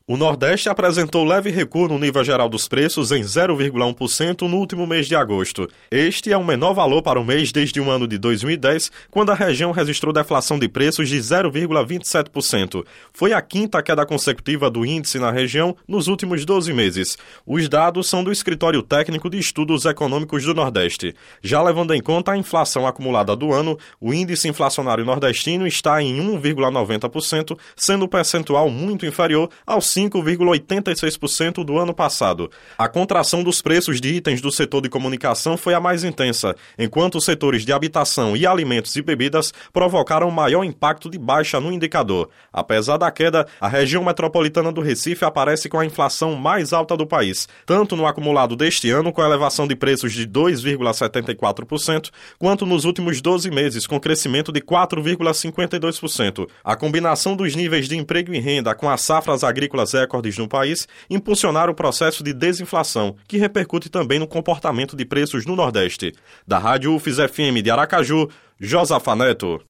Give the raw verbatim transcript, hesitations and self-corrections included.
O Nordeste apresentou leve recuo no nível geral dos preços em zero vírgula um por cento no último mês de agosto. Este é o menor valor para o mês desde o ano de dois mil e dez, quando a região registrou deflação de preços de zero vírgula vinte e sete por cento. Foi a quinta queda consecutiva do índice na região nos últimos doze meses. Os dados são do Escritório Técnico de Estudos Econômicos do Nordeste. Já levando em conta a inflação acumulada do ano, o índice inflacionário nordestino está em um vírgula noventa por cento, sendo o percentual muito inferior aos cinco vírgula oitenta e seis por cento do ano passado. A contração dos preços de itens do setor de comunicação foi a mais intensa, enquanto os setores de habitação e alimentos e bebidas provocaram maior impacto de baixa no indicador. Apesar da queda, a região metropolitana do Recife aparece com a inflação mais alta do país, tanto no acumulado deste ano, com a elevação de preços de dois vírgula setenta e quatro por cento, quanto nos últimos doze meses, com crescimento de quatro vírgula cinquenta e dois por cento. A combinação dos níveis de emprego e renda com as safras agrícolas recordes no país impulsionaram o processo de desinflação, que repercute também no comportamento de preços no Nordeste. Da Rádio U F S F M de Aracaju, Josafa Neto.